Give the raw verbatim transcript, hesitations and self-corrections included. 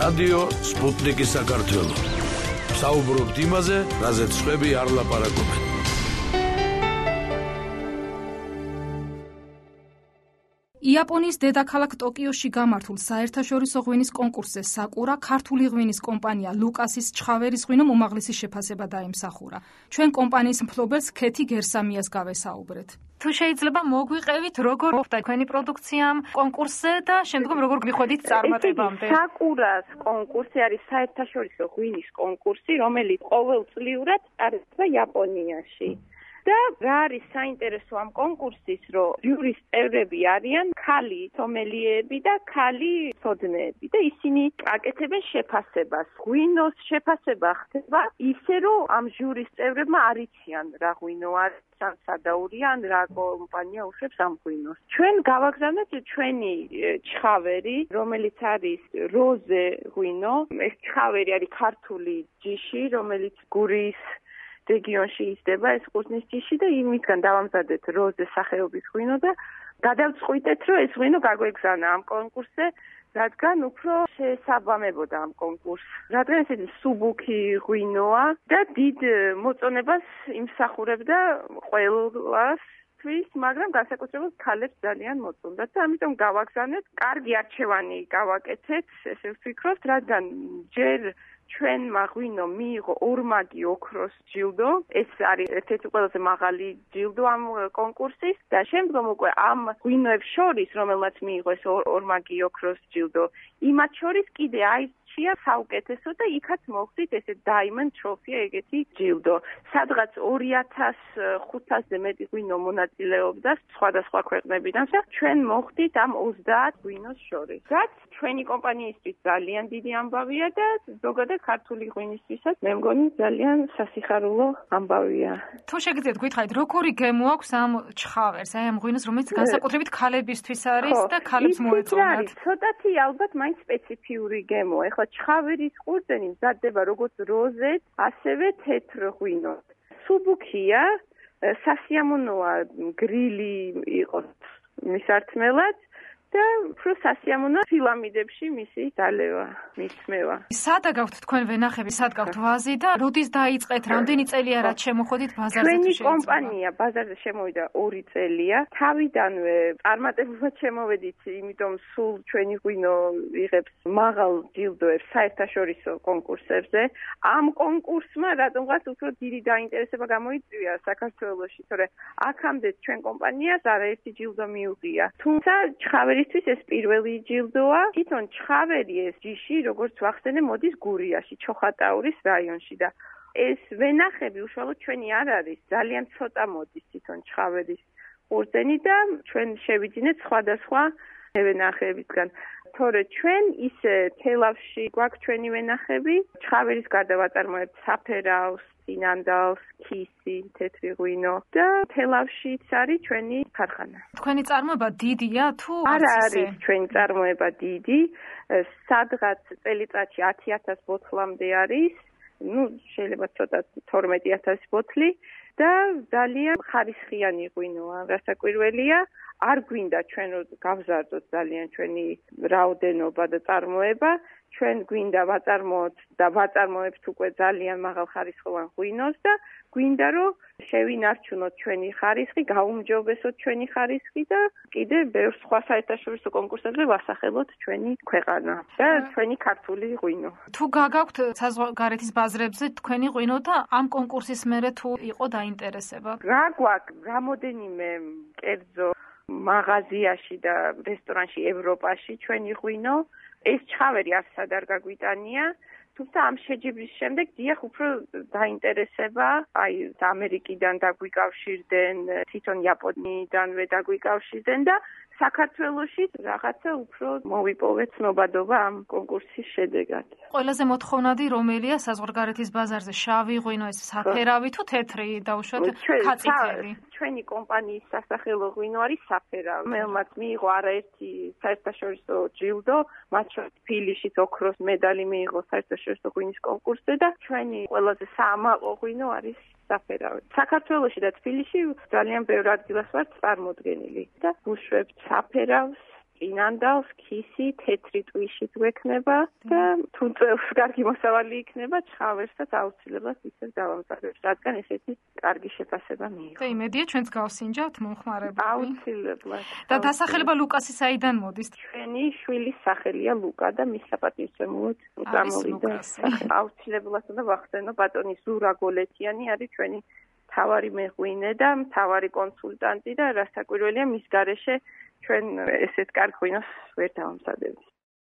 რადიო სპუტნიკი საქართველო. საუბრობთ იმაზე, რაზეც სხვები არ ლაპარაკობენ. იაპონიის დედაქალაქ ტოკიოში გამართულ საერთაშორისო ღვინის კონკურსზე საკურა ქართული ღვინის კომპანია ლუკასის ჩხავერის ღვინომ უმაღლესი შეფასება დაიმსახურა. ჩვენ კომპანიის მფლობელს ქეთი გერსამიას გავესაუბრეთ. თუ შეიძლება მოგვიყევით, როგორ მოხდა თქვენი პროდუქცია კონკურსზე და შემდგომ როგორ გიხვედით წარმატებამდე? საკურას კონკურსი არის საერთაშორისო ღვინის კონკურსი, რომელიც ყოველწლიურად ტარდება იაპონიაში. და რა არის საინტერესო ამ კონკურსის, რომ ჟურის წევრები არიან ქალი სომელიეები და ქალი მცოდნეები და ისინი აკეთებენ შეფასებას. ღვინოს შეფასება ხდება ისე, რომ ამ ჟურის წევრებმა არ იციან რა ღვინო არის, ან სადაურია, ან რა კომპანია უშვებს ამ ღვინოს. ჩვენ გავაგზავნეთ ჩვენი ჩხავერი, რომელიც არის როზე ღვინო. ეს ჩხავერი არის ქართული ჯიში, რომელიც გურიის რეგიონში იზრდება ეს ყურძნის ჯიში და იმისგან დავამზადეთ როზე სახეობის ღვინო და გადავწყვიტეთ, რომ ეს ღვინო გაგვეგზავნა ამ კონკურსზე, რადგან უფრო შესაბამებოდა ამ კონკურსს. რადგან ესეთი სუბუქი ღვინოა და დიდ მოწონებას იმსახურებდა ყველას, მაგრამ განსაკუთრებით ქალებს ძალიან მოწონდათ და ამიტომ გავაგზავნეთ. კარგი არჩევანი გავაკეთეთ, ესე ვფიქრობთ, რადგან ჯერ ჩვენმა ღვინო მიიღო ორმაგი ოქროს ჯილდო, ეს არის ერთ-ერთი ყველაზე მაღალი ჯილდო ამ კონკურსის და შემდგომ უკვე ამ ღვინოებს შორის, რომელმაც მიიღო ეს ორმაგი ოქროს ჯილდო, იმათ შორის კიდე აირჩია საუკეთესო და იქაც მოხდით ესე Diamond Trophy ეგეთი ჯილდო. სადღაც ორი ათას ხუთასზე მეტი ღვინო მონაწილეობდა სხვადასხვა ქვეყნებიდან და ჩვენ მოხდით ამ ოცდაათ ღვინოს შორის. რაც ჩვენი კომპანიისთვის ძალიან დიდი ამბავია და ზოგადად ქართული ღვინისთვისაც მე მგონი ძალიან სასიხარულო ამბავია. თუ შეგიძლიათ გითხარით, როგორი გემო აქვს ამ ჩხავერს, აი ამ ღვინოს, რომელიც განსაკუთრებით ქალებისთვის არის და ქალებს მოეწონათ? ცოტათი ალბათ მაინც სპეციფიური გემო. ეხლა ჩხავერის ყურძენი მზადდება როგორც როზეთ, ასევე თეთრ ღვინოს. სუბუქია, სასიამოვნოა გრილი იყოს მისართმელად და უფრო სასიამოვნოა ფილამიდებში მისი დალევა, მისმევა. სადა გაქვთ თქვენ ვენახები, სად გაქვთ ვაზი და როდის დაიწყეთ, რამდენი წელია რაც შემოხვედით ბაზარზე? ჩვენი კომპანია ბაზარზე შემოვიდა ორი წელია. თავიდანვე წარმატებულად შემოვედით, იმიტომ სულ ჩვენი ღვინო იღებს მაღალ ჯილდოებს საერთაშორისო კონკურსებზე. ამ კონკურსმა რატომღაც უფრო დიდი დაინტერესება გამოიწვია საქართველოში, თორე აქამდე ჩვენ კომპანიას არაერთი ჯილდო მიუღია. თუმცა ჩხავერი ისთვის ეს პირველი ჯილდოა. თვითონ ჩხავერი ეს ჯიში, როგორც ვახსენე, მოდის გურიაში, ჩოხატაურის რაიონში და ეს ვენახები უშუალოდ ჩვენი არ არის, ძალიან ცოტა მოდის თვითონ ჩხავერის ყურძენი და ჩვენ შევიძინეთ სხვადასხვა ვენახებისგან. თორე ჩვენ ისე თელავში გვაქვს ჩვენი ვენახები, ჩხავერის გარდა ვაწარმოებთ საფერავს, წინანდალს, ქისი, თეთრი ღვინო და თელავშიც არის ჩვენი ქარხანა. თქვენი წარმოება დიდია თუ არა არის ჩვენი წარმოება დიდი, სადღაც წელიწადში ათი ათას ბოთლამდე არის, ну, შეიძლება ცოტა თორმეტი ათასი ბოთლი და ძალიან ხარისხიანი ღვინოა, რასაკვირველია. არ გვინდა ჩვენ გავზარდოთ ძალიან ჩვენი რაოდენობა და წარმოება, ჩვენ გვინდა ვაწარმოოთ და ვაწარმოებთ უკვე ძალიან მაღალხარისხოვან ღვინოს და გვინდა რომ შევინარჩუნოთ ჩვენი ხარისხი, გაუმჯობესოთ ჩვენი ხარისხი და კიდე ბევრ სხვა საერთაშორისო კონკურსებზე ვასახელოთ ჩვენი ქვეყანა და ჩვენი ქართული ღვინო. თუ გაგაქვთ საზღვარგარეთის ბაზრებზე თქვენი ღვინო და ამ კონკურსის მერე თუ იყო დაინტერესება? რა გვაქვს რამოდენიმე კერძო მაღაზიაში და რესტორანში ევროპაში ჩვენი ღვინო. ეს ჩხავერი არცად არ გაგვიტანია, თუმცა ამ შეჯიბრის შემდეგ დიახ უფრო დაინტერესება, აი ამერიკიდან დაგვიკავშირდნენ, თვითონ იაპონიიდანვე დაგვიკავშირდნენ და საქართველოში რაღაცა უფრო მოვიპოვეთ ცნობადობა ამ კონკურსის შედეგად. ყველაზე მოთხოვნადი რომელია საზღვარგარეთის ბაზარზე, შავი ღვინო, ეს საფერავი თუ თეთრი დაუშვათ ქაწითელი? ჩვენი კომპანიის სასახელო ღვინო არის საფერავი. რომელმაც მიიღო არაერთი საერთაშორისო ჯილდო, მათ შორის თბილისში ოქროს медаლი მიიღო საერთაშორისო ღვინის კონკურსზე და ჩვენი ყველაზე საამაყო ღვინო არის საფერავი. საქართველოში და თბილისში ძალიან ბევრ ადგილას ვართ წარმოდგენილი და ვუშვებთ საფერავს, წინანდალს, ქისი, თეთრი ტვიში გვექნება და თუ წელს კარგი მოსავალი იქნება, ჩხავერსაც აუცილებლად ისევ დავამზადებს, რადგან ესეთი კარგი შეფასება მიიღო. და იმედია ჩვენც გავსინჯავთ მომხმარებლები. აუცილებლად. და დასახელება ლუკასი საიდან მოდის? ჩვენი შვილის სახელია ლუკა და მის საპატივცემულოდ გამოვიდა. აუცილებლად უნდა ვახსენო ბატონი ზურა გოლეთიანი არის ჩვენი მთავარი მეღვინე და მთავარი კონსულტანტი და რასაკვირველია მის გარეშე ჩვენ ესეთ კარგ ღვინოს ვერ დავამზადებთ.